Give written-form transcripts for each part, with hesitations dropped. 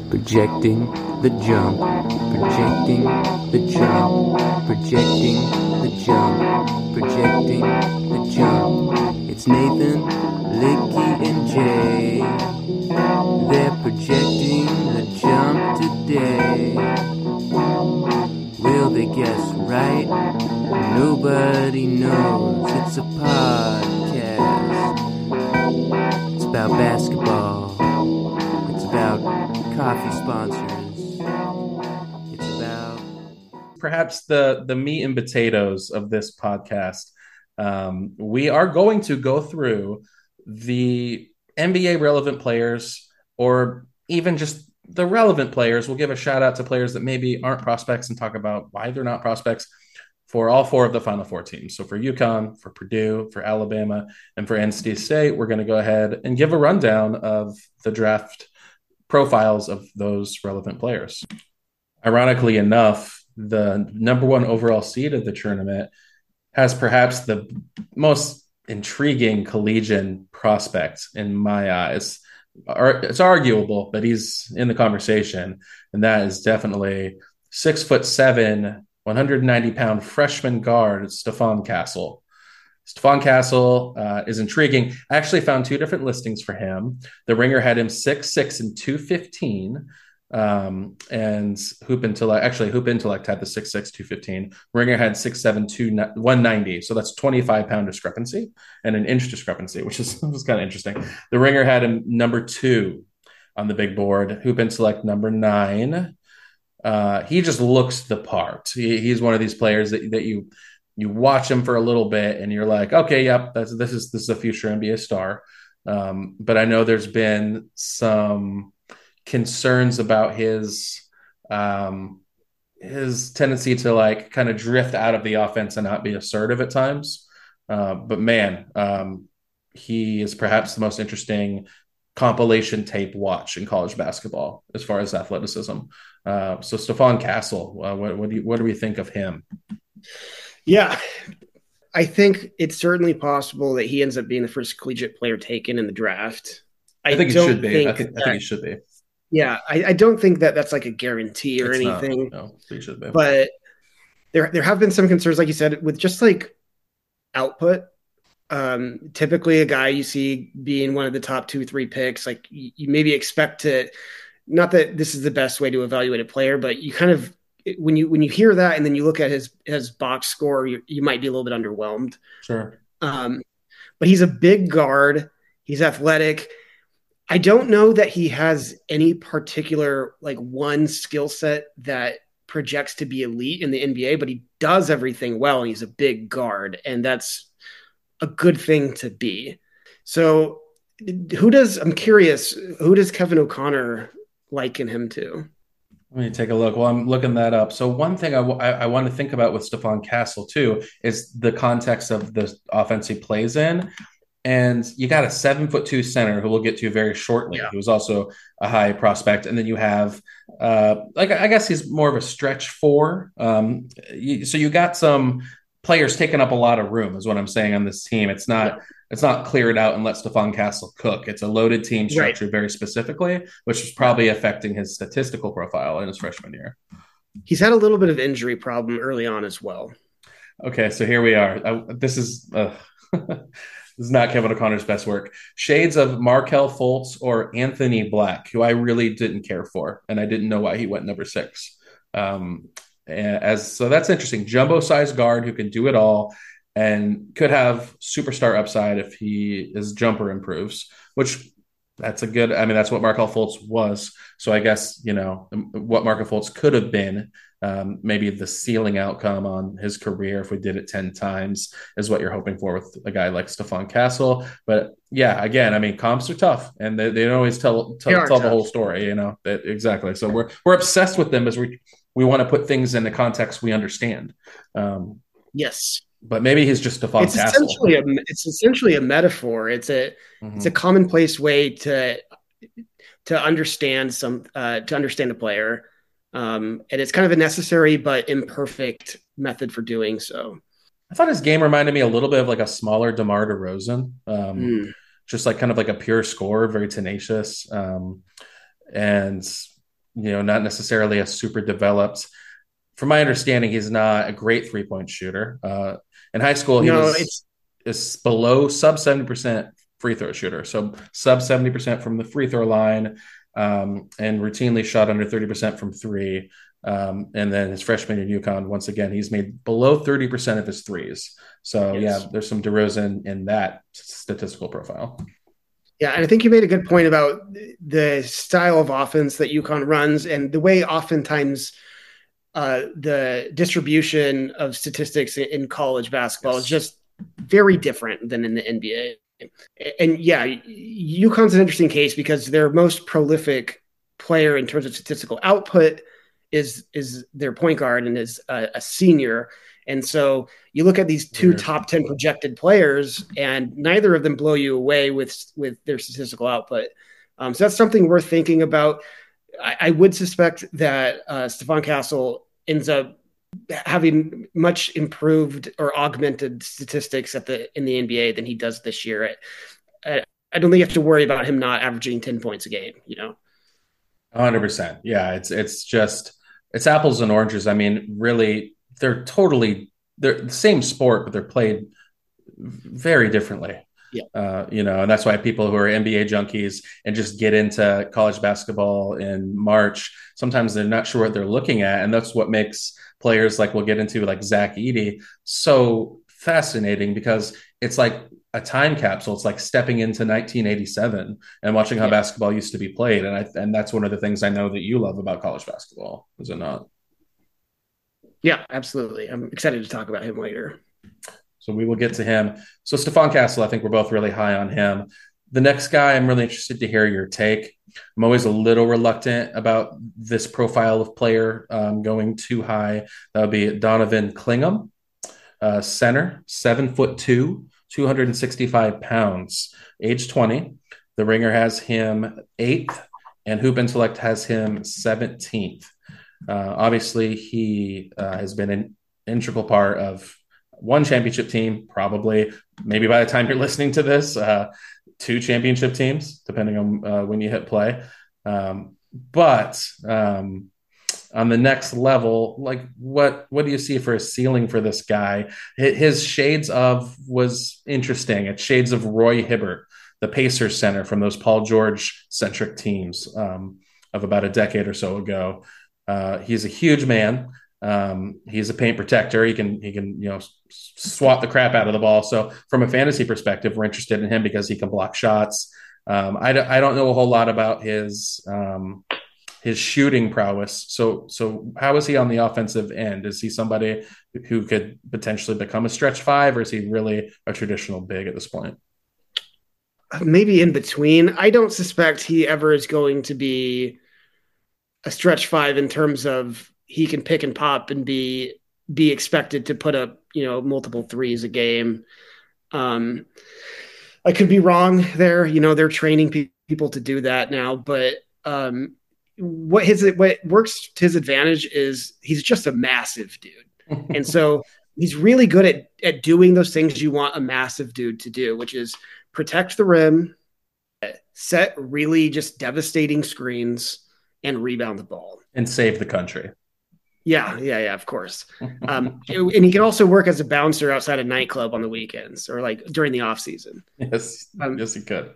Projecting the jump, projecting the jump, projecting the jump, projecting the jump. It's Nathan, Licky, and Jay. They're projecting the jump today. Will they guess right? Nobody knows. It's a podcast. It's about basketball. It's about coffee sponsors. It's about perhaps the meat and potatoes of this podcast. We are going to go through the NBA relevant players, or even just the relevant players. We'll give a shout out to players that maybe aren't prospects and talk about why they're not prospects for all four of the Final Four teams. So for UConn, for Purdue, for Alabama, and for NC State, we're going to go ahead and give a rundown of the draft profiles of those relevant players. Ironically enough, the number one overall seed of the tournament has perhaps the most intriguing collegiate prospect in my eyes. It's arguable, but he's in the conversation, and that is definitely 6'7", 190-pound freshman guard Stephon Castle. Stephon Castle is intriguing. I actually found two different listings for him. The Ringer had him 6'6" and 215. And Hoop Intellect had the 6'6", 215. Ringer had 6'7", 190. So that's 25-pound discrepancy and an inch discrepancy, which was kind of interesting. The Ringer had him number 2 on the big board. Hoop Intellect number 9. He just looks the part. He's one of these players that you watch him for a little bit and you're like, okay, yep, this is a future NBA star. But I know there's been some concerns about his tendency to like kind of drift out of the offense and not be assertive at times. But man, he is perhaps the most interesting compilation tape watch in college basketball as far as athleticism. So Stephon Castle, what do we think of him? Yeah, I think it's certainly possible that he ends up being the first collegiate player taken in the draft. I think he should be. I think he should be. Yeah, I don't think that that's like a guarantee or anything. No, he should be. But there have been some concerns, like you said, with just like output. Typically, a guy you see being one of the top 2-3 picks, like you maybe expect to. Not that this is the best way to evaluate a player, but you kind of when you hear that and then you look at his box score, you might be a little bit underwhelmed. Sure. But he's a big guard. He's athletic. I don't know that he has any particular like one skill set that projects to be elite in the NBA, but he does everything well. And he's a big guard, and that's a good thing to be. So I'm curious, who does Kevin O'Connor liken him to? Let me take a look. Well, I'm looking that up. So one thing I want to think about with Stephon Castle too is the context of the offense he plays in. And you got a 7'2" center who we'll get to very shortly. Yeah. He was also a high prospect. And then you have, I guess he's more of a stretch 4. So you got some players taking up a lot of room is what I'm saying on this team. It's not cleared out and let Stephon Castle cook. It's a loaded team structured very specifically, which is probably affecting his statistical profile in his freshman year. He's had a little bit of injury problem early on as well. Okay, so here we are. This is not Kevin O'Connor's best work. Shades of Markelle Fultz or Anthony Black, who I really didn't care for, and I didn't know why he went number 6. So that's interesting. Jumbo-sized guard who can do it all and could have superstar upside if his jumper improves, which that's what Markelle Fultz was. So I guess, what Markelle Fultz could have been, maybe the ceiling outcome on his career if we did it 10 times is what you're hoping for with a guy like Stephon Castle. But yeah, again, comps are tough and they don't always tell the whole story, exactly. So we're obsessed with them as we want to put things in the context we understand. Yes. But maybe he's just Stephon Castle. It's essentially a metaphor. It's a commonplace way to understand a player. And it's kind of a necessary but imperfect method for doing so. I thought his game reminded me a little bit of like a smaller DeMar DeRozan, just like kind of like a pure scorer, very tenacious. And not necessarily a super developed. From my understanding, he's not a great 3-point shooter. In high school, he No, was is below sub 70% free throw shooter. So sub 70% from the free throw line, and routinely shot under 30% from three. And then his freshman in UConn, once again, he's made below 30% of his threes. So yes. there's some DeRozan in that statistical profile. Yeah, and I think you made a good point about the style of offense that UConn runs and the way oftentimes the distribution of statistics in college basketball is just very different than in the NBA. And yeah, UConn's an interesting case because their most prolific player in terms of statistical output is their point guard and is a senior. And so you look at these two top 10 projected players, and neither of them blow you away with their statistical output. So that's something worth thinking about. I would suspect that Stephon Castle ends up having much improved or augmented statistics in the NBA than he does this year. I don't think you have to worry about him not averaging 10 points a game, 100%. Yeah, it's apples and oranges. I mean, really, they're the same sport, but they're played very differently. Yeah. And that's why people who are NBA junkies and just get into college basketball in March, sometimes they're not sure what they're looking at. And that's what makes players like we'll get into like Zach Edey so fascinating, because it's like a time capsule. It's like stepping into 1987 and watching how basketball used to be played. And that's one of the things I know that you love about college basketball, is it not? Yeah, absolutely. I'm excited to talk about him later. So we will get to him. So Stephon Castle, I think we're both really high on him. The next guy, I'm really interested to hear your take. I'm always a little reluctant about this profile of player going too high. That would be Donovan Clingham, center, 7'2", 265 pounds, age 20. The Ringer has him 8th, and Hoop Intellect has him 17th. Obviously, he has been an integral part of one championship team, probably, maybe by the time you're listening to this, 2 championship teams, depending on when you hit play. But on the next level, like what do you see for a ceiling for this guy? His shades of was interesting. It's shades of Roy Hibbert, the Pacers center from those Paul George centric teams of about a decade or so ago. He's a huge man. He's a paint protector. He can swat the crap out of the ball. So from a fantasy perspective, we're interested in him because he can block shots. I don't know a whole lot about his shooting prowess. So how is he on the offensive end? Is he somebody who could potentially become a stretch 5, or is he really a traditional big at this point? Maybe in between. I don't suspect he ever is going to be a stretch 5 in terms of he can pick and pop and be expected to put up, multiple threes a game. I could be wrong there. They're training people to do that now, but what works to his advantage is he's just a massive dude. And so he's really good at doing those things you want a massive dude to do, which is protect the rim, set really just devastating screens, and rebound the ball. And save the country. Yeah, of course. And he can also work as a bouncer outside a nightclub on the weekends or like during the off season. Yes, yes, he could.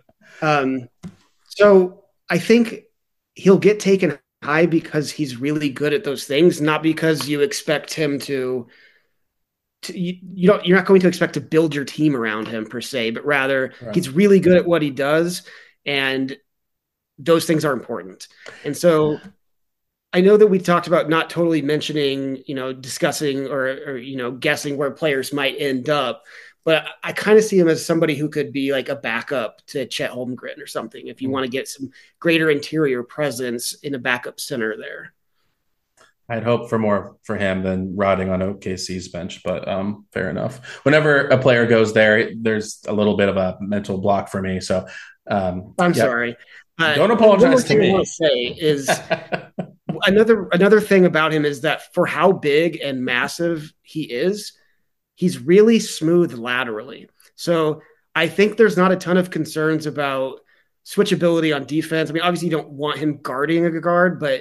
So I think he'll get taken high because he's really good at those things, not because you expect him to you're not going to expect to build your team around him per se, but rather he's really good at what he does, and those things are important. And so I know that we talked about not totally mentioning, discussing or guessing where players might end up, but I kind of see him as somebody who could be like a backup to Chet Holmgren or something if you want to get some greater interior presence in a backup center there. I'd hope for more for him than rotting on OKC's bench, but fair enough. Whenever a player goes there, there's a little bit of a mental block for me. So I'm sorry. Don't apologize to me. What I want to say is another thing about him is that for how big and massive he is, he's really smooth laterally. So I think there's not a ton of concerns about switchability on defense. I mean, obviously you don't want him guarding a guard, but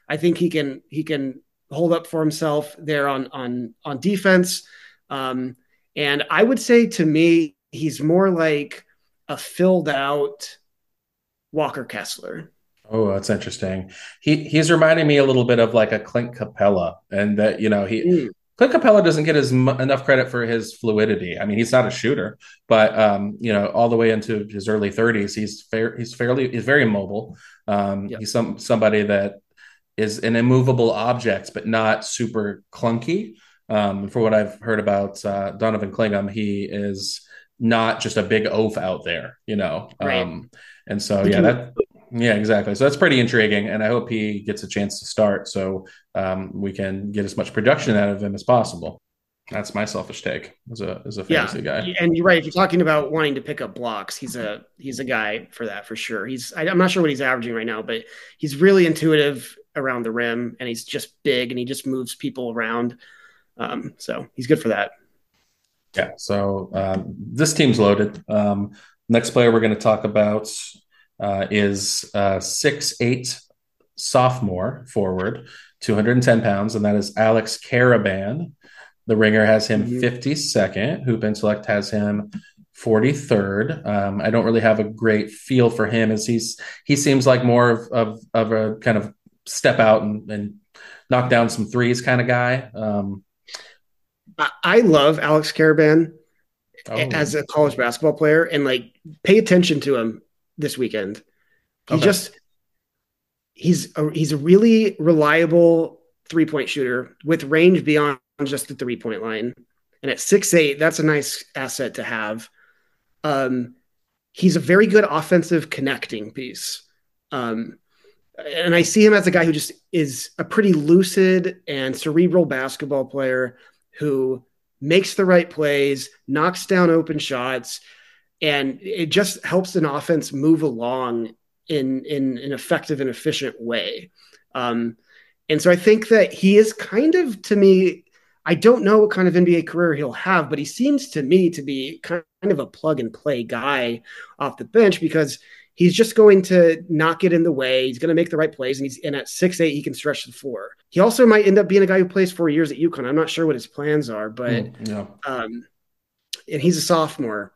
I think he can hold up for himself there on defense. And I would say to me, he's more like a filled out Walker Kessler. Oh, that's interesting. He's reminding me a little bit of like a Clint Capella, and that Mm, Clint Capella doesn't get enough credit for his fluidity. I mean, he's not a shooter, but all the way into his early 30s, he's very mobile. yeah. He's somebody that is an immovable object, but not super clunky. For what I've heard about Donovan Clingham, he is not just a big oaf out there. Right. And so, He can. yeah, exactly. So that's pretty intriguing, and I hope he gets a chance to start so we can get as much production out of him as possible. That's my selfish take as a Yeah, fantasy guy. and you're right. If you're talking about wanting to pick up blocks, he's a guy for that for sure. I'm not sure what he's averaging right now, but he's really intuitive around the rim, and he's just big, and he just moves people around. So he's good for that. Yeah. So this team's loaded. Next player we're going to talk about is 6'8" sophomore forward, 210 pounds, and that is Alex Caravan. The Ringer has him 52nd. Hoop Intellect has him 43rd. I don't really have a great feel for him, as he seems like more of a kind of step out and knock down some threes kind of guy. I love Alex Caravan Oh, as a college basketball player, and like pay attention to him this weekend. He okay. just he's a really reliable 3-point shooter with range beyond just the 3-point line. And at 6'8", that's a nice asset to have. Um, he's a very good offensive connecting piece. And I see him as a guy who just is a pretty lucid and cerebral basketball player who makes the right plays, knocks down open shots, and it just helps an offense move along in an effective and efficient way. And so I think that he is kind of, to me, I don't know what kind of NBA career he'll have, but he seems to me to be kind of a plug and play guy off the bench, because he's just going to not get in the way. He's going to make the right plays, and at 6'8", he can stretch the floor. He also might end up being a guy who plays 4 years at UConn. I'm not sure what his plans are, but Yeah. and he's a sophomore.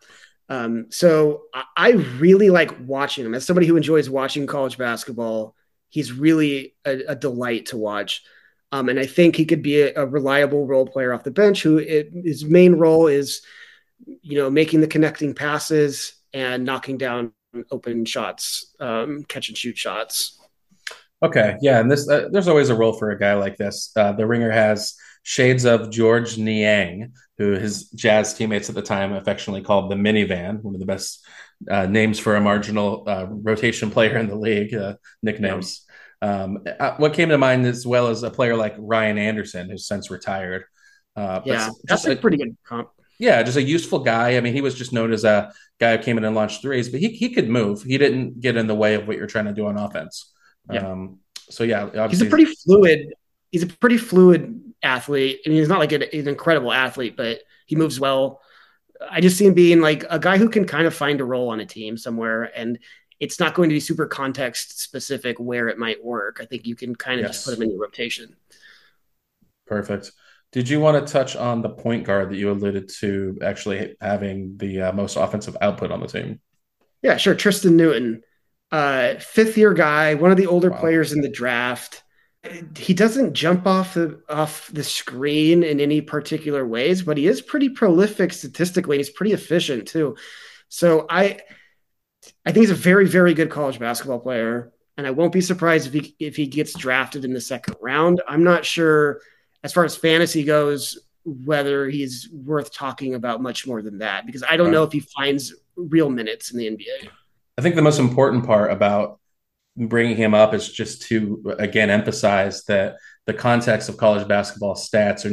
So I really like watching him. As somebody who enjoys watching college basketball, he's really a delight to watch. And I think he could be a reliable role player off the bench his main role is, making the connecting passes and knocking down open shots, catch and shoot shots. Okay, yeah, and there's always a role for a guy like this. The Ringer has shades of George Niang, who his Jazz teammates at the time affectionately called the minivan, one of the best names for a marginal rotation player in the league, nicknames. What came to mind as well as a player like Ryan Anderson, who's since retired. But That's a pretty good comp. yeah, just a useful guy. I mean, he was just known as a guy who came in and launched threes, but he could move. He didn't get in the way of what you're trying to do on offense. Yeah. So yeah, He's a obviously, pretty fluid athlete. I mean, he's not like an incredible athlete, but he moves well. I just see him being like a guy who can kind of find a role on a team somewhere, and it's not going to be super context specific where it might work. I think you can kind of just put him in your rotation. perfect. Did you want to touch on the point guard that you alluded to actually having the most offensive output on the team? Yeah, sure. Tristan Newton, fifth year guy, one of the older Wow. players in the draft. He doesn't jump off the screen in any particular ways, but he is pretty prolific statistically. And he's pretty efficient too. So I think he's a very, very good college basketball player, and I won't be surprised if he gets drafted in the second round. I'm not sure, as far as fantasy goes, whether he's worth talking about much more than that, because I don't know Right. if he finds real minutes in the NBA. I think the most important part about bringing him up is just to again emphasize that the context of college basketball stats are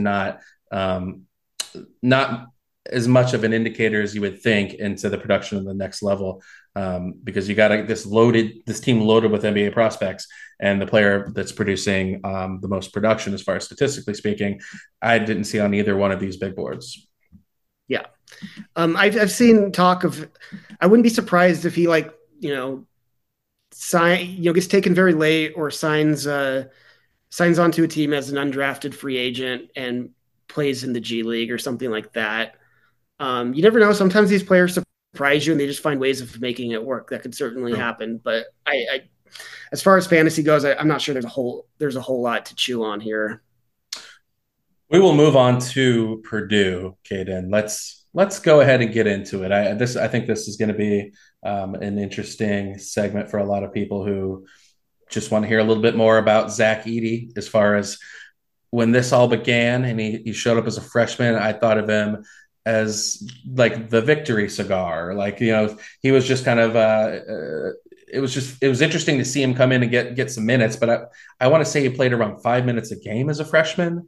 not as much of an indicator as you would think into the production of the next level, because you got this team loaded with NBA prospects, and the player that's producing the most production as far as statistically speaking, I didn't see on either one of these big boards. Yeah. I've seen talk of, I wouldn't be surprised if he gets taken very late or signs signs onto a team as an undrafted free agent and plays in the G League or something like that. You never know. Sometimes these players surprise you and they just find ways of making it work. That could certainly happen. But I as far as fantasy goes, I'm not sure there's a whole lot to chew on here. We will move on to Purdue, Caden. Let's go ahead and get into it. I think this is going to be an interesting segment for a lot of people who just want to hear a little bit more about Zach Edey. As far as when this all began and he showed up as a freshman, I thought of him as like the victory cigar. Like, he was just kind of it was interesting to see him come in and get some minutes, but I want to say he played around 5 minutes a game as a freshman.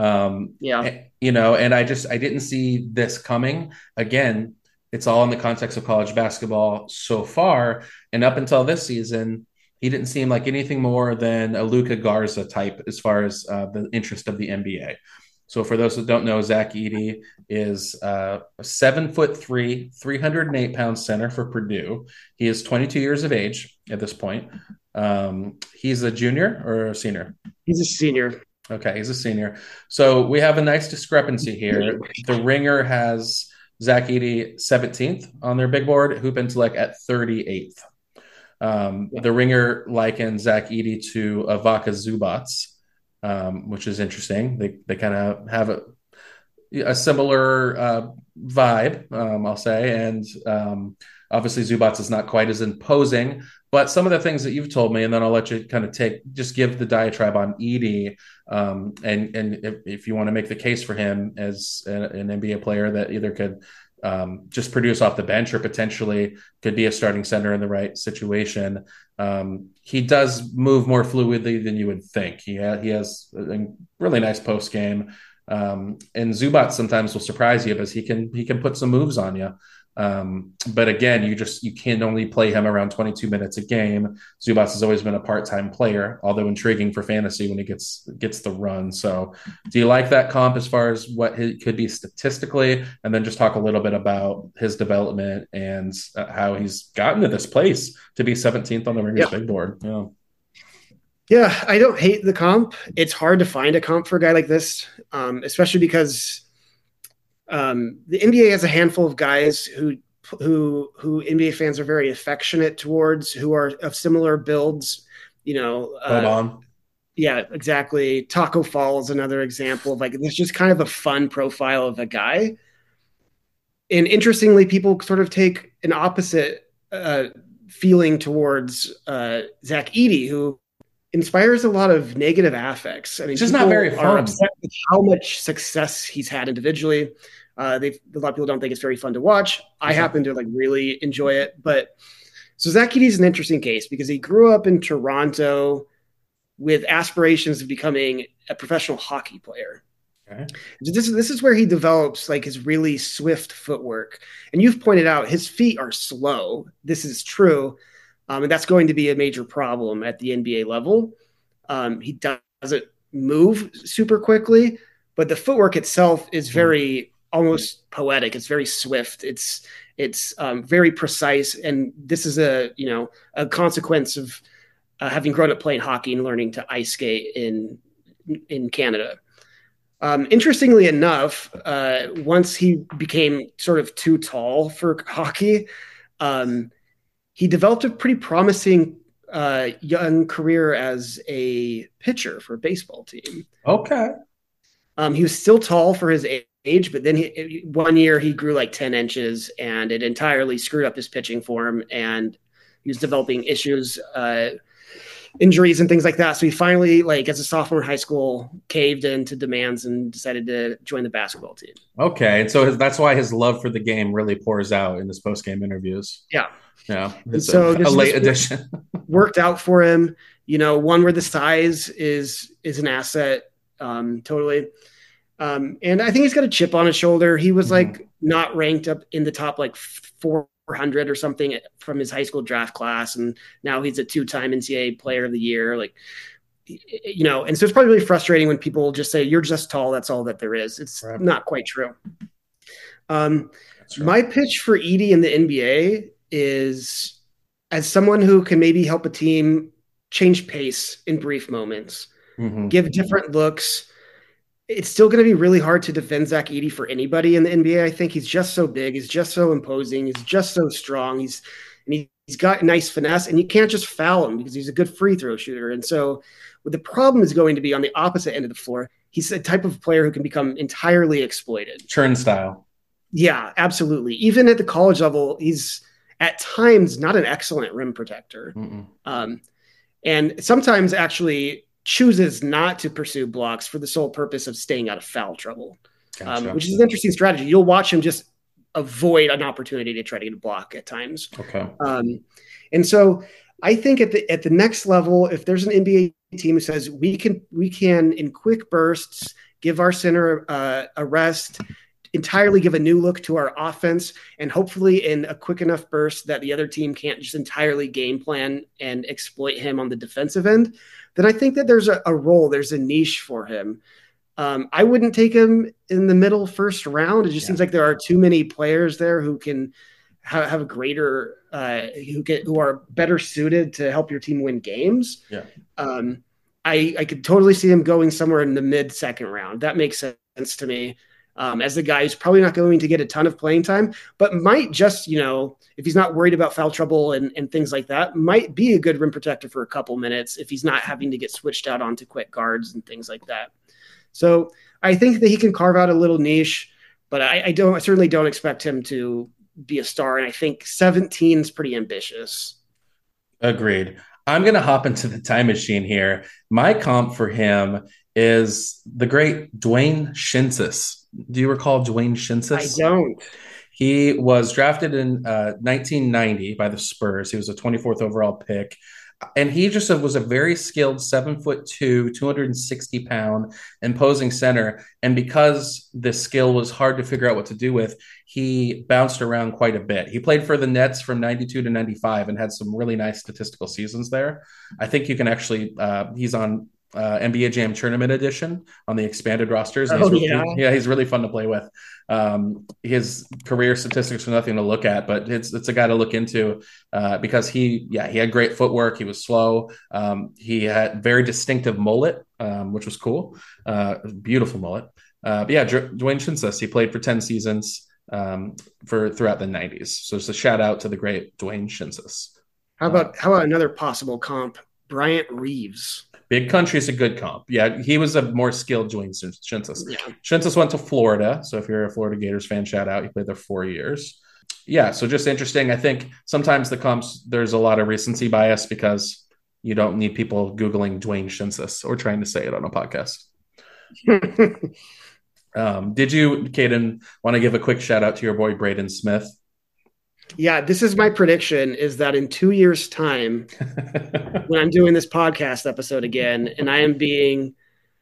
And I didn't see this coming. Again, it's all in the context of college basketball so far. And up until this season, he didn't seem like anything more than a Luka Garza type as far as the interest of the NBA. So for those that don't know, Zach Edey is a 7'3", 308-pound center for Purdue. He is 22 years of age at this point. He's a junior or a senior? He's a senior. Okay, he's a senior. So we have a nice discrepancy here. The Ringer has Zach Edey 17th on their big board, Hoop Intellect at 38th. The Ringer likens Zach Edey to Ivica Zubac, which is interesting. They kind of have a similar vibe, I'll say. And obviously Zubac is not quite as imposing, but some of the things that you've told me, and then I'll let you kind of just give the diatribe on Edey. And if you want to make the case for him as an NBA player that either could just produce off the bench or potentially could be a starting center in the right situation. He does move more fluidly than you would think. He has a really nice post game. And Zubac sometimes will surprise you because he can put some moves on you. But again, you can only play him around 22 minutes a game. Zubac has always been a part-time player, although intriguing for fantasy when he gets the run. So do you like that comp as far as what he could be statistically? And then just talk a little bit about his development and how he's gotten to this place to be 17th on the Ringer's big board. Yeah, I don't hate the comp. It's hard to find a comp for a guy like this, especially because the NBA has a handful of guys who NBA fans are very affectionate towards, who are of similar builds. Yeah, exactly. Taco Fall is another example of it's just kind of a fun profile of a guy. And interestingly, people sort of take an opposite feeling towards Zach Edey, who inspires a lot of negative affects. I mean, it's just not very fun. Are upset with how much success he's had individually. A lot of people don't think it's very fun to watch. I happen to really enjoy it. But so Zach Edey is an interesting case because he grew up in Toronto with aspirations of becoming a professional hockey player. Okay. This is where he develops his really swift footwork. And you've pointed out his feet are slow. This is true. And that's going to be a major problem at the NBA level. He doesn't move super quickly, but the footwork itself is very almost poetic. It's very swift. It's very precise. And this is a consequence of having grown up playing hockey and learning to ice skate in Canada. Interestingly enough, once he became sort of too tall for hockey, he developed a pretty promising young career as a pitcher for a baseball team. Okay. He was still tall for his age, but then one year he grew 10 inches and it entirely screwed up his pitching form, and he was developing issues, injuries and things like that. So he finally, as a sophomore in high school, caved into demands and decided to join the basketball team. Okay. And so that's why his love for the game really pours out in his post-game interviews. Yeah. Yeah. So a late addition. Worked out for him, one where the size is an asset. Totally. And I think he's got a chip on his shoulder. He was not ranked up in the top 400 or something from his high school draft class. And now he's a 2-time NCAA player of the year. And so it's probably really frustrating when people just say, you're just tall. That's all that there is. It's not quite true. My pitch for Edey in the NBA is, as someone who can maybe help a team change pace in brief moments. give different looks. It's still going to be really hard to defend Zach Edey for anybody in the NBA. I think he's just so big. He's just so imposing. He's just so strong. He's got nice finesse, and you can't just foul him because he's a good free throw shooter. And so the problem is going to be on the opposite end of the floor. He's a type of player who can become entirely exploited. Churn style. Yeah, absolutely. Even at the college level, he's at times not an excellent rim protector. And sometimes actually chooses not to pursue blocks for the sole purpose of staying out of foul trouble, which is an interesting strategy. You'll watch him just avoid an opportunity to try to get a block at times. Okay. And so I think at the next level, if there's an NBA team who says we can in quick bursts give our center a rest, entirely give a new look to our offense, and hopefully in a quick enough burst that the other team can't just entirely game plan and exploit him on the defensive end, then I think that there's a role, there's a niche for him. I wouldn't take him in the middle first round. It just seems like there are too many players there who can have a greater, who are better suited to help your team win games. Yeah. I could totally see him going somewhere in the mid second round. That makes sense to me. As the guy who's probably not going to get a ton of playing time, but might just, if he's not worried about foul trouble and things like that, might be a good rim protector for a couple minutes if he's not having to get switched out onto quick guards and things like that. So I think that he can carve out a little niche, but I certainly don't expect him to be a star. And I think 17 is pretty ambitious. Agreed. I'm going to hop into the time machine here. My comp for him is the great Dwayne Shinsis. Do you recall Dwayne Shinsis? I don't. He was drafted in 1990 by the Spurs. He was a 24th overall pick. And he just was a very skilled 7'2", 260-pound imposing center. And because this skill was hard to figure out what to do with, he bounced around quite a bit. He played for the Nets from 92 to 95 and had some really nice statistical seasons there. I think you can actually, he's on NBA Jam Tournament Edition on the expanded rosters. He's really fun to play with. His career statistics are nothing to look at, but it's a guy to look into because he had great footwork. He was slow. He had very distinctive mullet, which was cool. Beautiful mullet. Dwayne Shinsis, he played for 10 seasons throughout the 90s. So it's a shout out to the great Dwayne Shinsis. How about another possible comp? Bryant Reeves. Big Country is a good comp. Yeah, he was a more skilled Dwayne Shinsis. Yeah. Shinsis went to Florida. So if you're a Florida Gators fan, shout out. He played there 4 years. Yeah, so just interesting. I think sometimes the comps, there's a lot of recency bias because you don't need people Googling Dwayne Shinsis or trying to say it on a podcast. Did you, Caden, want to give a quick shout out to your boy Braden Smith? Yeah, this is my prediction, is that in 2 years' time, when I'm doing this podcast episode again, and I'm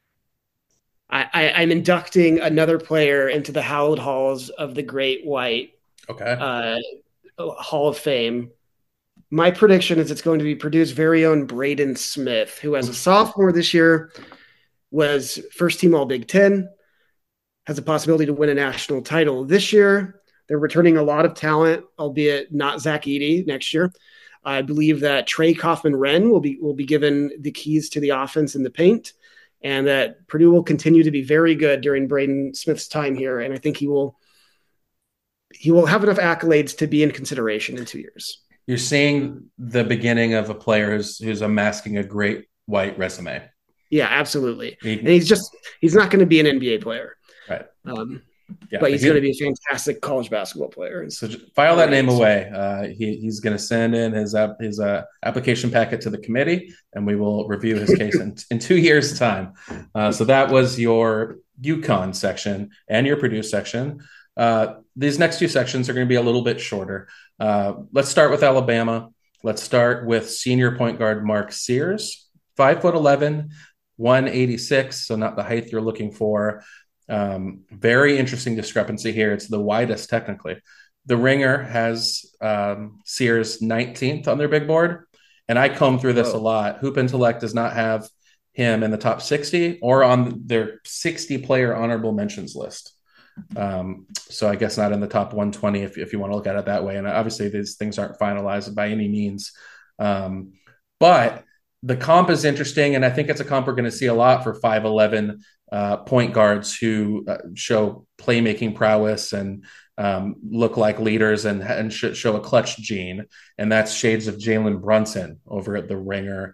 inducting another player into the hallowed halls of the Great White Hall of Fame. My prediction is it's going to be Purdue's very own Braden Smith, who as a sophomore this year was first team All Big Ten, has a possibility to win a national title this year. They're returning a lot of talent, albeit not Zach Edey next year. I believe that Trey Kaufman-Renn will be given the keys to the offense in the paint, and that Purdue will continue to be very good during Braden Smith's time here. And I think he will have enough accolades to be in consideration in 2 years. You're seeing the beginning of a player who's amassing a great white resume. Yeah, absolutely. And he's not going to be an NBA player. Right. But he's going to be a fantastic college basketball player. So file that name away. He's going to send in his application packet to the committee, and we will review his case in 2 years' time. So that was your UConn section and your Purdue section. These next two sections are going to be a little bit shorter. Let's start with Alabama. Let's start with senior point guard Mark Sears, 5'11", 186, so not the height you're looking for. Very interesting discrepancy here. It's the widest technically. The Ringer has Sears 19th on their big board, and I comb through this a lot. Hoop Intellect does not have him in the top 60 or on their 60 player honorable mentions list. So I guess not in the top 120 if you want to look at it that way. And obviously these things aren't finalized by any means. But The comp is interesting, and I think it's a comp we're going to see a lot for 5'11" point guards who show playmaking prowess and look like leaders and show a clutch gene. And that's shades of Jalen Brunson over at the Ringer.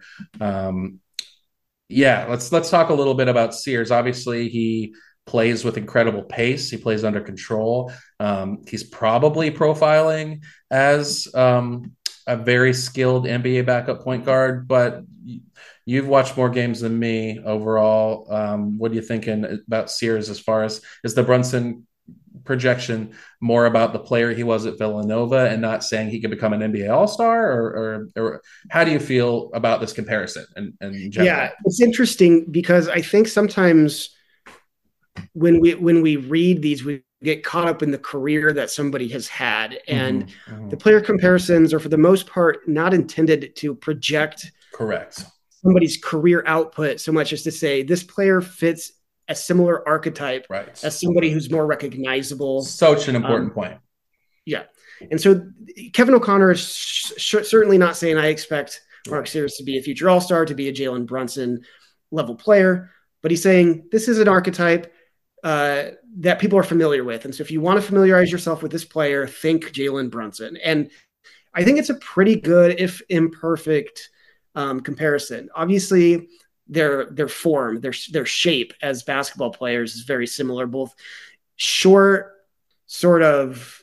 Yeah, let's talk a little bit about Sears. Obviously, he plays with incredible pace. He plays under control. He's probably profiling as a very skilled NBA backup point guard, but you've watched more games than me overall. What are you thinking about Sears as far as is the Brunson projection more about the player he was at Villanova and not saying he could become an NBA All-Star, or how do you feel about this comparison? And yeah, it's interesting because I think sometimes when we read these, we get caught up in the career that somebody has had, and the player comparisons are for the most part not intended to project correct somebody's career output so much as to say this player fits a similar archetype as somebody who's more recognizable. Such an important point. Yeah. And so Kevin O'Connor is certainly not saying I expect Mark Sears to be a future All-Star, to be a Jalen Brunson level player, but he's saying this is an archetype that people are familiar with. And so if you want to familiarize yourself with this player, think Jalen Brunson. And I think it's a pretty good, if imperfect, comparison. Obviously, their form, their shape as basketball players is very similar. Both short, sort of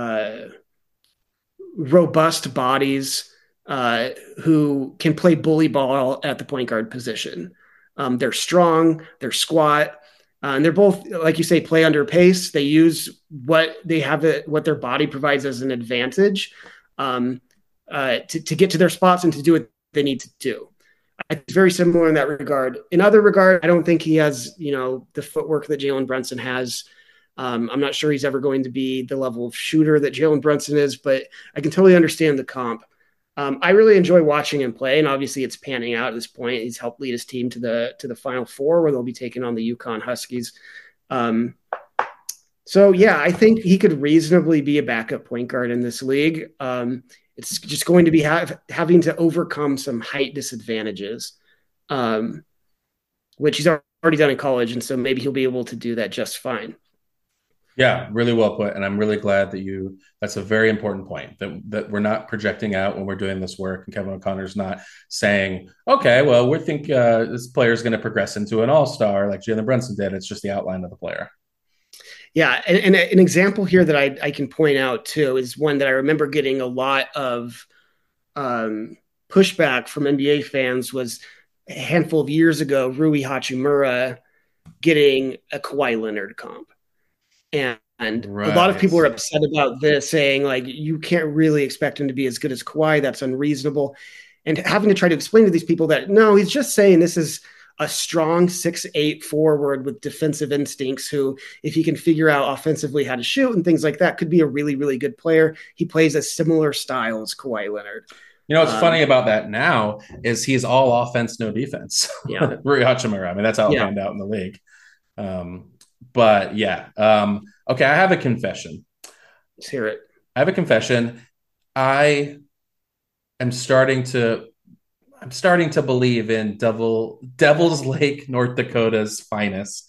robust bodies who can play bully ball at the point guard position. They're strong, they're squat, and they're both, like you say, play under pace. They use what they have, what their body provides as an advantage to get to their spots and to do what they need to do. It's very similar in that regard. In other regard, I don't think he has, the footwork that Jalen Brunson has. I'm not sure he's ever going to be the level of shooter that Jalen Brunson is, but I can totally understand the comp. I really enjoy watching him play, and obviously it's panning out at this point. He's helped lead his team to the Final Four, where they'll be taking on the UConn Huskies. So yeah, I think he could reasonably be a backup point guard in this league. It's just going to be having to overcome some height disadvantages, which he's already done in college, and so maybe he'll be able to do that just fine. Yeah, really well put. And I'm really glad that that's a very important point, that we're not projecting out when we're doing this work. And Kevin O'Connor's not saying, okay, well, we think this player is going to progress into an all-star like Jalen Brunson did. It's just the outline of the player. Yeah. And an example here that I can point out too is one that I remember getting a lot of pushback from NBA fans was a handful of years ago, Rui Hachimura getting a Kawhi Leonard comp. And a lot of people are upset about this, saying, like, you can't really expect him to be as good as Kawhi. That's unreasonable. And having to try to explain to these people that, no, he's just saying this is a strong 6'8" forward with defensive instincts who, if he can figure out offensively how to shoot and things like that, could be a really, really good player. He plays a similar style as Kawhi Leonard. What's funny about that now is he's all offense, no defense. Yeah. Rui Hachimura. I mean, that's how it panned out in the league. But yeah. Okay, I have a confession. Let's hear it. I have a confession. I am starting to believe in Devil's Lake, North Dakota's finest.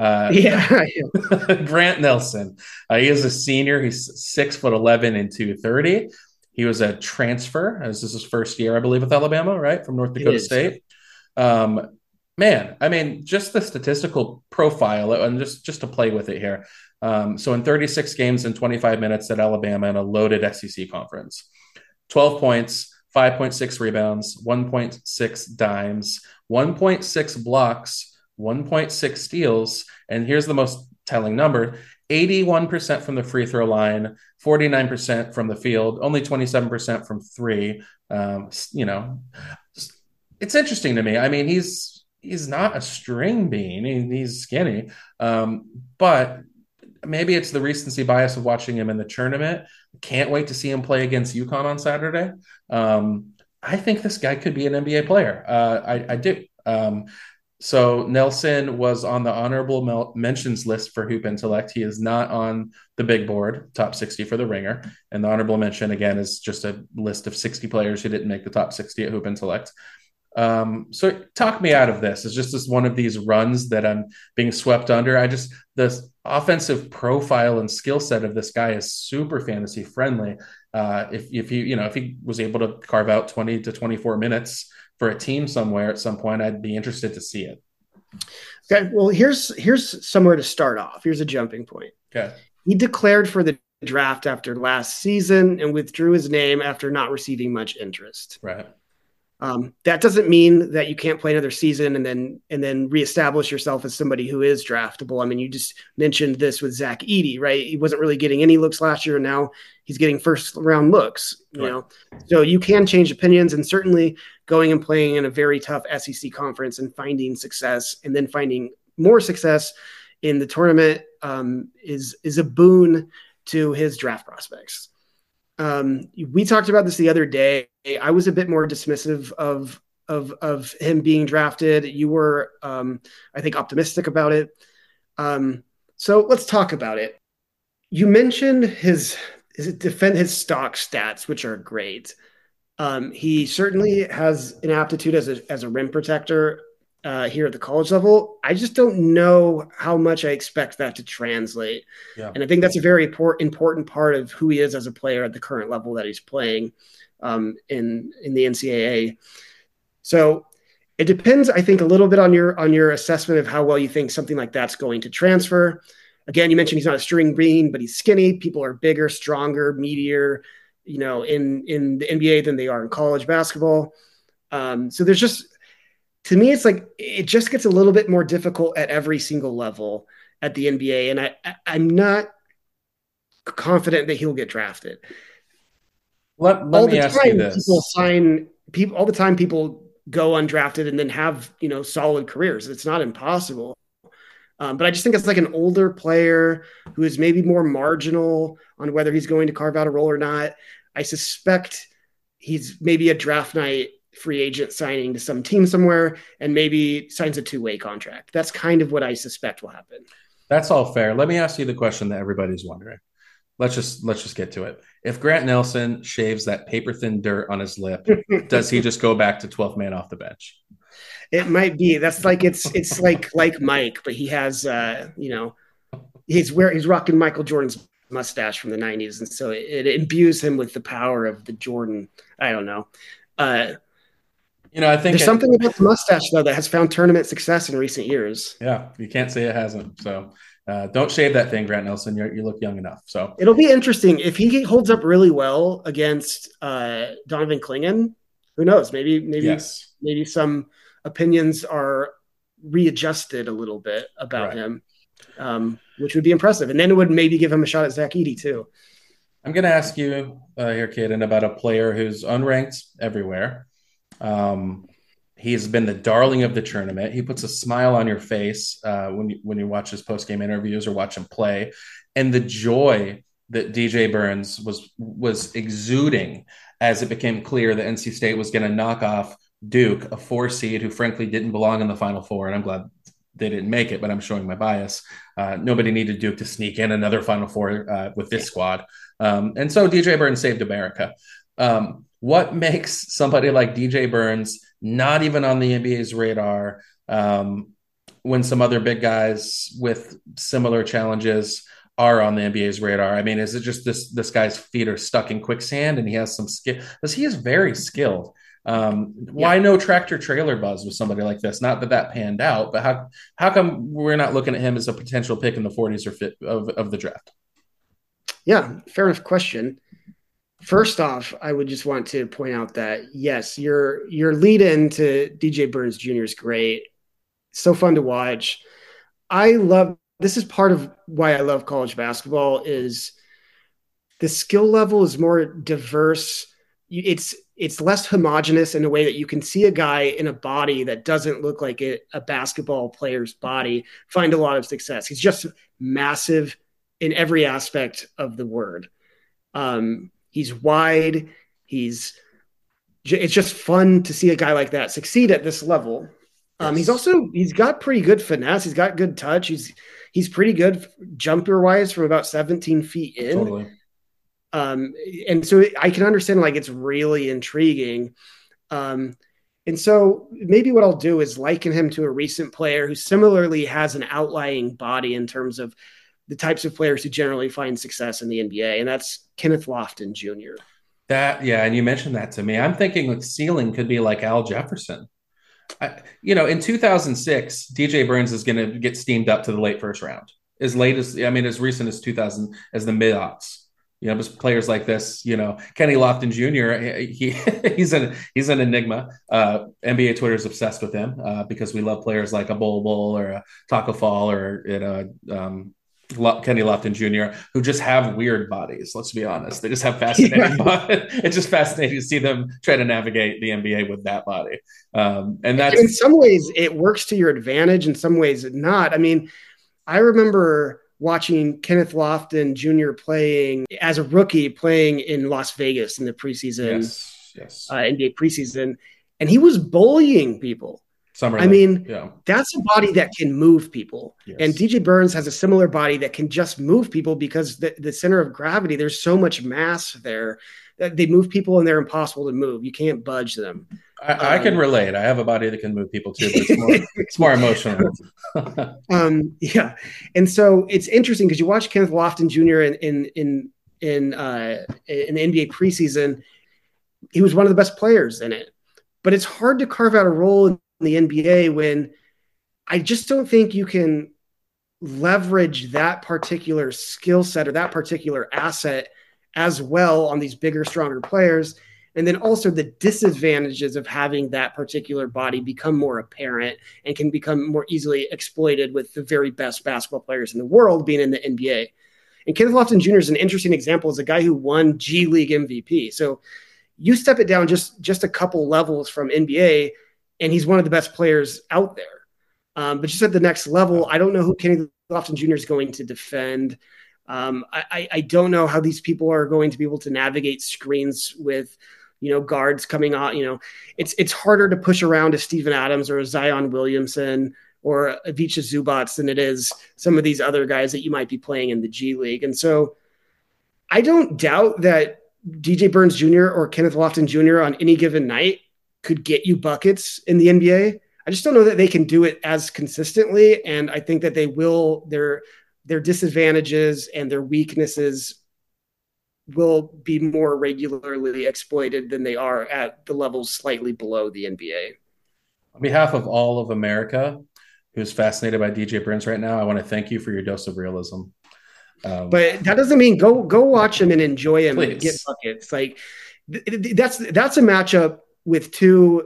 Grant Nelson. He is a senior. He's 6'11" and 230. He was a transfer. This is his first year, I believe, with Alabama, right? From North Dakota State. Man, I mean, just the statistical profile, and just to play with it here. So in 36 games and 25 minutes at Alabama in a loaded SEC conference, 12 points, 5.6 rebounds, 1.6 dimes, 1.6 blocks, 1.6 steals. And here's the most telling number: 81% from the free throw line, 49% from the field, only 27% from three. It's interesting to me. I mean, he's not a string bean. He's skinny. But maybe it's the recency bias of watching him in the tournament. Can't wait to see him play against UConn on Saturday. I think this guy could be an NBA player. I do. So Nelson was on the honorable mentions list for Hoop Intellect. He is not on the big board, top 60 for the Ringer. And the honorable mention, again, is just a list of 60 players who didn't make the top 60 at Hoop Intellect. So talk me out of this. It's just one of these runs that I'm being swept under. The offensive profile and skill set of this guy is super fantasy friendly. If he was able to carve out 20 to 24 minutes for a team somewhere at some point, I'd be interested to see it. Okay, well, here's somewhere to start off. Here's a jumping point. Okay. He declared for the draft after last season and withdrew his name after not receiving much interest. Right. That doesn't mean that you can't play another season and then reestablish yourself as somebody who is draftable. I mean, you just mentioned this with Zach Edey, right? He wasn't really getting any looks last year, and now he's getting first round looks. You know, so you can change opinions, and certainly going and playing in a very tough SEC conference and finding success, and then finding more success in the tournament is a boon to his draft prospects. We talked about this the other day. I was a bit more dismissive of him being drafted. You were, I think, optimistic about it. So let's talk about it. You mentioned his stock stats, which are great. He certainly has an aptitude as a rim protector here at the college level. I just don't know how much I expect that to translate. Yeah. And I think that's a very important part of who he is as a player at the current level that he's playing in the NCAA. So it depends, I think, a little bit on your assessment of how well you think something like that's going to transfer. Again, you mentioned he's not a string bean, but he's skinny. People are bigger, stronger, meatier, in the NBA than they are in college basketball. So there's just, to me, it's like it just gets a little bit more difficult at every single level at the NBA, and I'm not confident that he'll get drafted. Let me ask you this: all the time people go undrafted and then have solid careers. It's not impossible, but I just think it's like an older player who is maybe more marginal on whether he's going to carve out a role or not. I suspect he's maybe a draft night free agent signing to some team somewhere and maybe signs a 2-way contract. That's kind of what I suspect will happen. That's all fair. Let me ask you the question that everybody's wondering. Let's just get to it. If Grant Nelson shaves that paper thin dirt on his lip, does he just go back to 12th man off the bench? It might be. That's like it's like Mike, but he has he's rocking Michael Jordan's mustache from the 90s, and so it imbues him with the power of the Jordan. I don't know. I think there's something about the mustache though that has found tournament success in recent years. Yeah, you can't say it hasn't. So don't shave that thing, Grant Nelson. You look young enough. So it'll be interesting if he holds up really well against Donovan Clingan. Who knows? Maybe some opinions are readjusted a little bit about him, which would be impressive. And then it would maybe give him a shot at Zach Edey too. I'm going to ask you here, Caden, about a player who's unranked everywhere. He's been the darling of the tournament. He puts a smile on your face when you watch his post-game interviews or watch him play. And the joy that DJ Burns was exuding as it became clear that NC State was going to knock off Duke, a 4 seed who frankly didn't belong in the Final Four. And I'm glad they didn't make it, but I'm showing my bias. Nobody needed Duke to sneak in another Final Four with this squad. And so DJ Burns saved America. What makes somebody like DJ Burns not even on the NBA's radar when some other big guys with similar challenges are on the NBA's radar? I mean, is it just this guy's feet are stuck in quicksand and he has some skill? Because he is very skilled. Why no tractor trailer buzz with somebody like this? Not that panned out, but how come we're not looking at him as a potential pick in the 40s of the draft? Yeah, fair enough question. First off, I would just want to point out that yes, your lead in to DJ Burns Jr. is great. So fun to watch. This is part of why I love college basketball is the skill level is more diverse. It's less homogenous in a way that you can see a guy in a body that doesn't look like a basketball player's body find a lot of success. He's just massive in every aspect of the word. He's wide. It's just fun to see a guy like that succeed at this level. Yes. He's got pretty good finesse. He's got good touch. He's pretty good jumper wise from about 17 feet in. Totally. And so I can understand it's really intriguing. And so maybe what I'll do is liken him to a recent player who similarly has an outlying body in terms of the types of players who generally find success in the NBA, and that's Kenneth Lofton Jr. And you mentioned that to me. I'm thinking the ceiling could be like Al Jefferson. In 2006, DJ Burns is going to get steamed up to the late first round. As late as, I mean, as recent as 2000, as the mid aughts. Just players like this. Kenny Lofton Jr. He's an enigma. NBA Twitter is obsessed with him because we love players like a Bol Bol or a Taco Fall or Kenny Lofton Jr., who just have weird bodies. Let's be honest; they just have fascinating bodies. It's just fascinating to see them try to navigate the NBA with that body. And that's in some ways it works to your advantage. In some ways, not. I mean, I remember watching Kenneth Lofton Jr. playing as a rookie, playing in Las Vegas in the preseason, NBA preseason, and he was bullying people. That's a body that can move people. Yes. And DJ Burns has a similar body that can just move people because the center of gravity, there's so much mass there that they move people and they're impossible to move. You can't budge them. I can relate. I have a body that can move people too, but it's more emotional. Yeah. And so it's interesting because you watch Kenneth Lofton Jr. in the NBA preseason. He was one of the best players in it, but it's hard to carve out a role in the NBA when I just don't think you can leverage that particular skill set or that particular asset as well on these bigger, stronger players. And then also the disadvantages of having that particular body become more apparent and can become more easily exploited with the very best basketball players in the world being in the NBA. And Kenneth Lofton Jr. is an interesting example as a guy who won G League MVP. So you step it down just a couple levels from NBA, and he's one of the best players out there. But just at the next level, I don't know who Kenneth Lofton Jr. is going to defend. I don't know how these people are going to be able to navigate screens with, guards coming out. It's harder to push around a Steven Adams or a Zion Williamson or a Ivica Zubac than it is some of these other guys that you might be playing in the G League. And so I don't doubt that DJ Burns Jr. or Kenneth Lofton Jr. on any given night could get you buckets in the NBA. I just don't know that they can do it as consistently. And I think that they will, their disadvantages and their weaknesses will be more regularly exploited than they are at the levels slightly below the NBA. On behalf of all of America who's fascinated by DJ Burns right now, I want to thank you for your dose of realism. But that doesn't mean go watch him and enjoy him and get buckets. Like that's a matchup with two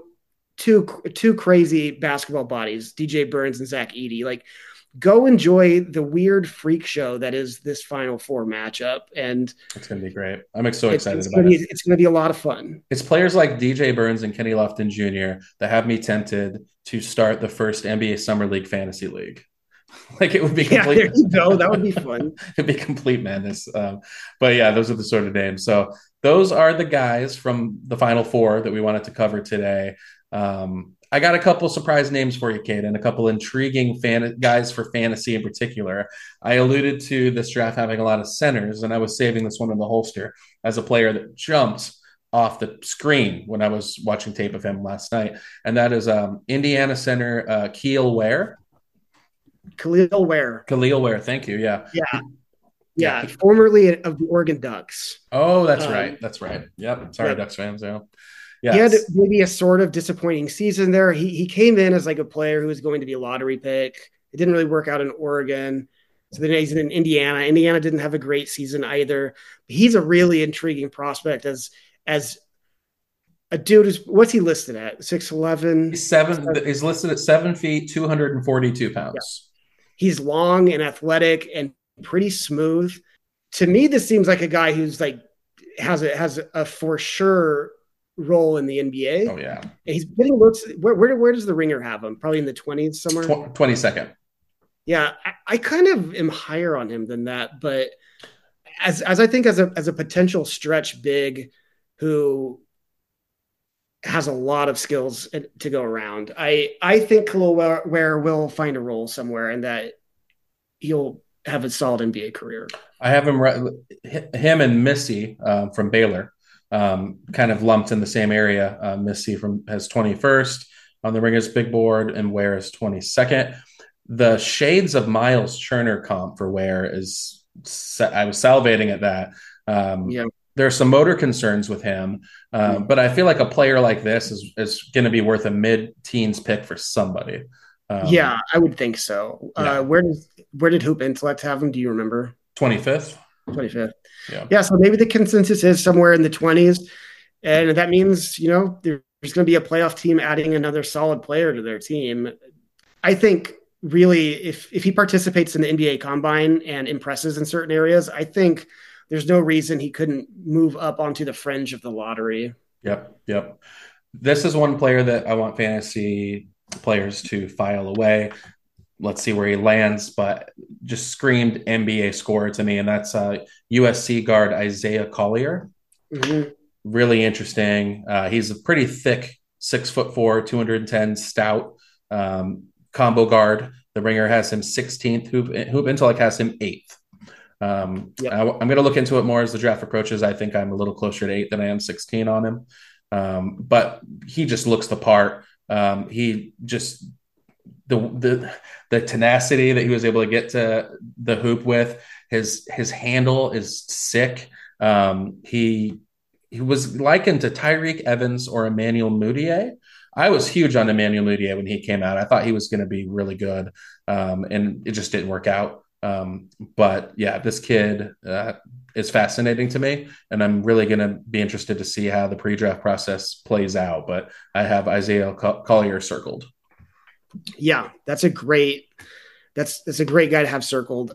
crazy basketball bodies, DJ Burns and Zach Edey. Like, go enjoy the weird freak show that is this Final Four matchup. And it's going to be great. I'm so excited about it. It's going to be a lot of fun. It's players like DJ Burns and Kenny Lofton Jr. that have me tempted to start the first NBA Summer League Fantasy League. Like, it would be complete. Yeah, there you go. That would be fun. It'd be complete madness. But yeah, those are the sort of names. So those are the guys from the Final Four that we wanted to cover today. I got a couple surprise names for you, Kate, and a couple intriguing guys for fantasy in particular. I alluded to this draft having a lot of centers, and I was saving this one in the holster as a player that jumped off the screen when I was watching tape of him last night, and that is Indiana center Khalil Ware. Khalil Ware, thank you. Yeah. Formerly of the Oregon Ducks. Oh, that's right. Yep. Sorry, Ducks fans. Yeah. Yes. He had maybe a sort of disappointing season there. He came in as like a player who was going to be a lottery pick. It didn't really work out in Oregon. So then he's in Indiana. Indiana didn't have a great season either. He's a really intriguing prospect as a dude. What's he listed at? 6'11"? He's listed at 7 feet, 242 pounds. Yeah. He's long and athletic and pretty smooth. To me, this seems like a guy who's like has a for sure role in the NBA. Oh yeah, and he's getting looks. Where does the Ringer have him? Probably in the 20s somewhere. 22nd. Yeah, I kind of am higher on him than that, but as I think as a potential stretch big who has a lot of skills to go around. I think Khalil Ware will find a role somewhere and that he'll have a solid NBA career. I have him and Missy from Baylor kind of lumped in the same area. Missy has 21st on the Ringers big board, and Ware is 22nd. The shades of Miles Turner comp for Ware is, I was salivating at that. Yeah. There are some motor concerns with him, but I feel like a player like this is going to be worth a mid-teens pick for somebody. Yeah, I would think so. Yeah. Where did Hoop Intellect have him? Do you remember? 25th. 25th. Yeah. Yeah, so maybe the consensus is somewhere in the 20s. And that means, there's going to be a playoff team adding another solid player to their team. I think really if he participates in the NBA Combine and impresses in certain areas, I think there's no reason he couldn't move up onto the fringe of the lottery. Yep. This is one player that I want fantasy players to file away. Let's see where he lands, but just screamed NBA scorer to me, and that's USC guard Isaiah Collier. Mm-hmm. Really interesting. He's a pretty thick 6'4", 210 stout combo guard. The Ringer has him 16th. Hoop Intellect has him 8th. I'm going to look into it more as the draft approaches. I think I'm a little closer to 8 than I am 16 on him. But he just looks the part. He just the tenacity that he was able to get to the hoop with. His handle is sick. He was likened to Tyreek Evans or Emmanuel Mudiay. I was huge on Emmanuel Mudiay when he came out. I thought he was going to be really good, and it just didn't work out. But yeah, this kid is fascinating to me, and I'm really going to be interested to see how the pre-draft process plays out. But I have Isaiah Collier circled. Yeah, that's a great guy to have circled.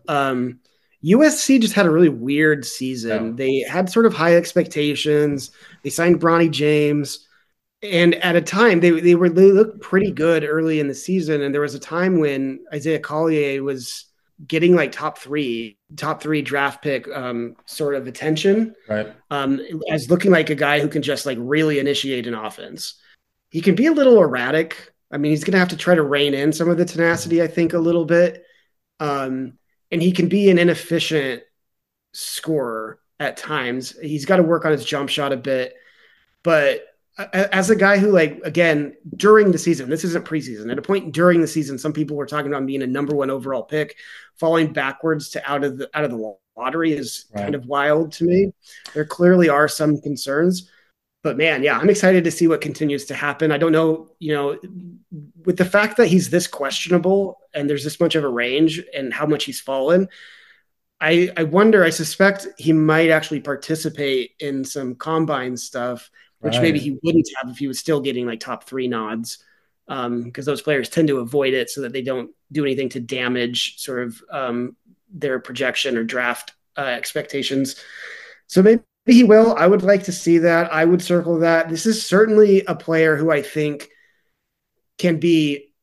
USC just had a really weird season. Yeah. They had sort of high expectations. They signed Bronny James, and at a time they looked pretty good early in the season. And there was a time when Isaiah Collier was getting like top three draft pick sort of attention, right? As looking like a guy who can just like really initiate an offense. He can be a little erratic. I mean, he's going to have to try to rein in some of the tenacity, I think, a little bit. And he can be an inefficient scorer at times. He's got to work on his jump shot a bit. But as a guy who, like, again, during the season, this isn't preseason, at a point during the season, some people were talking about being a number 1 overall pick. Falling backwards to out of the lottery is kind of wild to me. There clearly are some concerns. But man, yeah, I'm excited to see what continues to happen. I don't know, with the fact that he's this questionable and there's this much of a range and how much he's fallen, I suspect he might actually participate in some combine stuff, which maybe he wouldn't have if he was still getting like top 3 nods, because those players tend to avoid it so that they don't do anything to damage sort of their projection or draft expectations. So maybe he will. I would like to see that. I would circle that. This is certainly a player who I think can be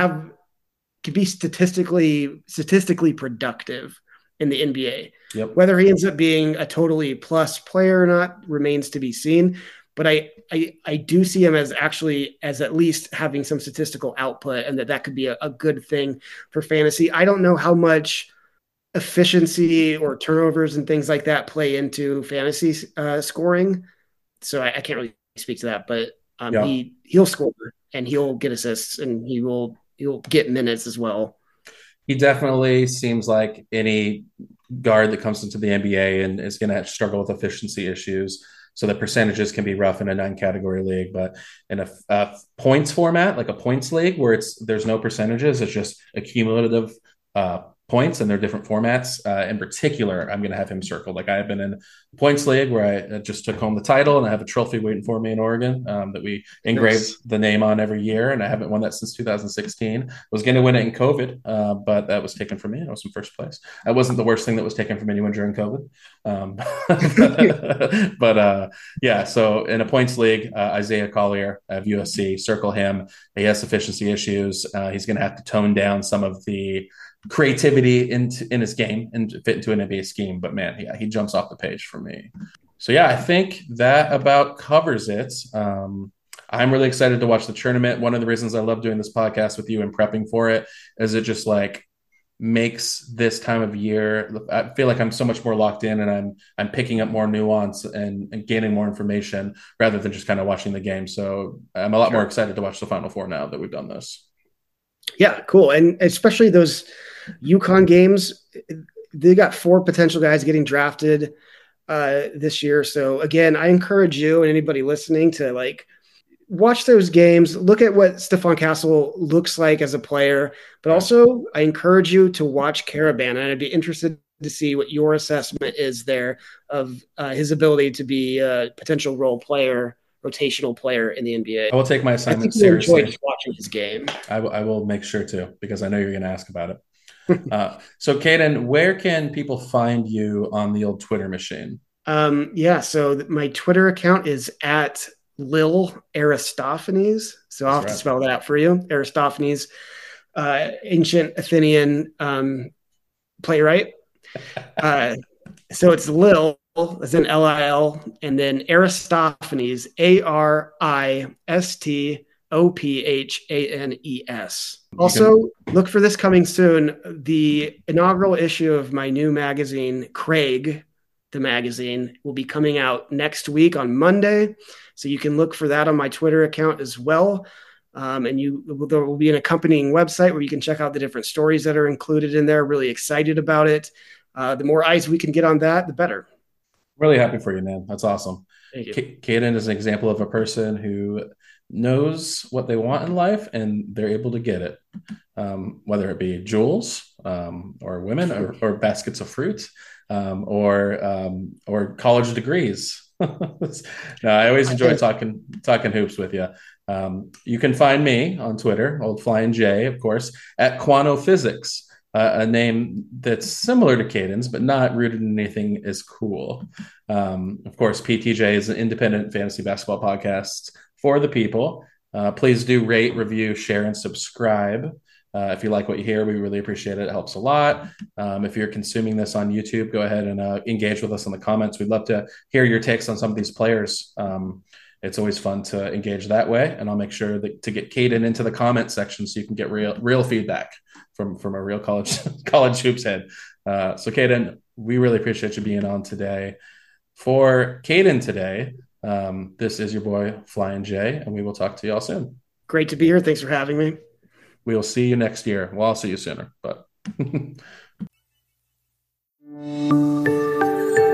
statistically productive in the NBA. Yep. Whether he ends up being a totally plus player or not remains to be seen. But I do see him as at least having some statistical output, and that could be a good thing for fantasy. I don't know how much efficiency or turnovers and things like that play into fantasy scoring. So I can't really speak to that, but he'll score and he'll get assists and he'll get minutes as well. He definitely seems like any guard that comes into the NBA and is going to struggle with efficiency issues. So the percentages can be rough in a 9-category league, but in a points format, like a points league where there's no percentages, it's just accumulative points, and they're different formats. In particular, I'm going to have him circled. Like I have been in points league where I just took home the title, and I have a trophy waiting for me in Oregon that we engraved the name on every year, and I haven't won that since 2016. I was going to win it in COVID, but that was taken from me. I was in first place. That wasn't the worst thing that was taken from anyone during COVID. Yeah, so in a points league, Isaiah Collier of USC, circle him. He has efficiency issues. He's going to have to tone down some of the creativity in his game and fit into an NBA scheme. But man, yeah, he jumps off the page for me. So yeah, I think that about covers it. I'm really excited to watch the tournament. One of the reasons I love doing this podcast with you and prepping for it is it just like makes this time of year, I feel like I'm so much more locked in, and I'm picking up more nuance and gaining more information rather than just kind of watching the game. So I'm a lot more excited to watch the Final Four now that we've done this. Yeah, cool. And especially those UConn games, they got 4 potential guys getting drafted this year. So again, I encourage you and anybody listening to like watch those games, look at what Stephon Castle looks like as a player, but also I encourage you to watch Karaban. And I'd be interested to see what your assessment is there of his ability to be a potential role player, rotational player in the NBA. I will take my assignment I think seriously. enjoy watching his game. I will make sure to, because I know you're going to ask about it. So, Caden, where can people find you on the old Twitter machine? So my Twitter account is at Lil Aristophanes. So I'll have to spell that out for you. Aristophanes, ancient Athenian playwright. So it's Lil, as in Lil, and then Aristophanes, Aristophanes. Also, look for this coming soon. The inaugural issue of my new magazine, Craig, the magazine, will be coming out next week on Monday. So you can look for that on my Twitter account as well. And there will be an accompanying website where you can check out the different stories that are included in there. Really excited about it. The more eyes we can get on that, the better. Really happy for you, man. That's awesome. Thank you. Caden is an example of a person who knows what they want in life and they're able to get it, whether it be jewels or women or baskets of fruit or college degrees. No, I always enjoy talking hoops with you. You can find me on Twitter, Old Flying J, of course, at Quano Physics. A name that's similar to Caden's, but not rooted in anything as cool. Of course, PTJ is an independent fantasy basketball podcast for the people. Please do rate, review, share, and subscribe. If you like what you hear, we really appreciate it. It helps a lot. If you're consuming this on YouTube, go ahead and engage with us in the comments. We'd love to hear your takes on some of these players. It's always fun to engage that way, and I'll make sure to get Caden into the comment section so you can get real feedback from a real college hoops head. So Caden, we really appreciate you being on today. For Caden today, this is your boy Flying J, and we will talk to you all soon. Great to be here. Thanks for having me. We will see you next year. Well, I'll see you sooner, but